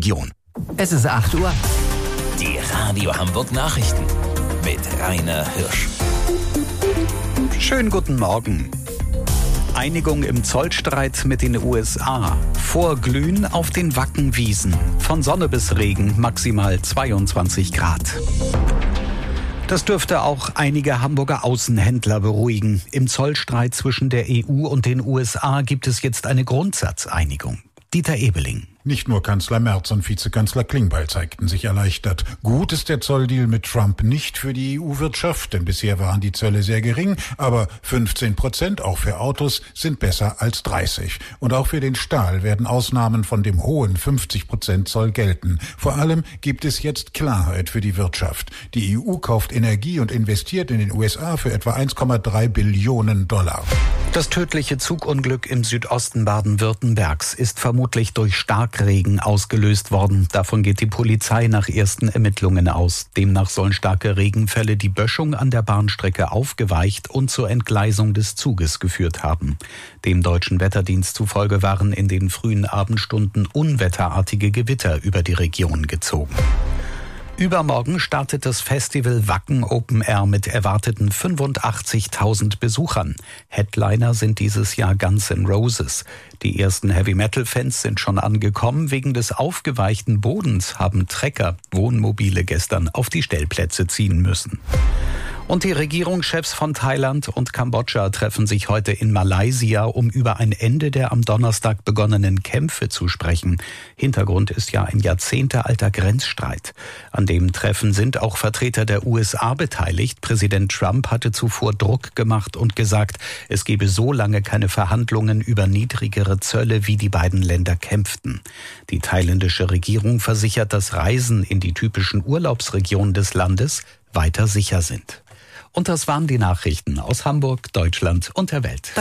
Region. Es ist 8 Uhr. Die Radio Hamburg Nachrichten mit Rainer Hirsch. Schönen guten Morgen. Einigung im Zollstreit mit den USA. Vorglühen auf den Wackenwiesen. Von Sonne bis Regen maximal 22 Grad. Das dürfte auch einige Hamburger Außenhändler beruhigen. Im Zollstreit zwischen der EU und den USA gibt es jetzt eine Grundsatzeinigung. Dieter Ebeling. Nicht nur Kanzler Merz und Vizekanzler Klingbeil zeigten sich erleichtert. Gut ist der Zolldeal mit Trump nicht für die EU-Wirtschaft, denn bisher waren die Zölle sehr gering, aber 15% auch für Autos sind besser als 30. Und auch für den Stahl werden Ausnahmen von dem hohen 50% Zoll gelten. Vor allem gibt es jetzt Klarheit für die Wirtschaft. Die EU kauft Energie und investiert in den USA für etwa 1,3 Billionen Dollar. Das tödliche Zugunglück im Südosten Baden-Württembergs ist vermutlich durch Starkregen ausgelöst worden. Davon geht die Polizei nach ersten Ermittlungen aus. Demnach sollen starke Regenfälle die Böschung an der Bahnstrecke aufgeweicht und zur Entgleisung des Zuges geführt haben. Dem deutschen Wetterdienst zufolge waren in den frühen Abendstunden unwetterartige Gewitter über die Region gezogen. Übermorgen startet das Festival Wacken Open Air mit erwarteten 85.000 Besuchern. Headliner sind dieses Jahr Guns N' Roses. Die ersten Heavy-Metal-Fans sind schon angekommen. Wegen des aufgeweichten Bodens haben Trecker Wohnmobile gestern auf die Stellplätze ziehen müssen. Und die Regierungschefs von Thailand und Kambodscha treffen sich heute in Malaysia, um über ein Ende der am Donnerstag begonnenen Kämpfe zu sprechen. Hintergrund ist ja ein jahrzehntealter Grenzstreit. An dem Treffen sind auch Vertreter der USA beteiligt. Präsident Trump hatte zuvor Druck gemacht und gesagt, es gebe so lange keine Verhandlungen über niedrigere Zölle, wie die beiden Länder kämpften. Die thailändische Regierung versichert, dass Reisen in die typischen Urlaubsregionen des Landes weiter sicher sind. Und das waren die Nachrichten aus Hamburg, Deutschland und der Welt.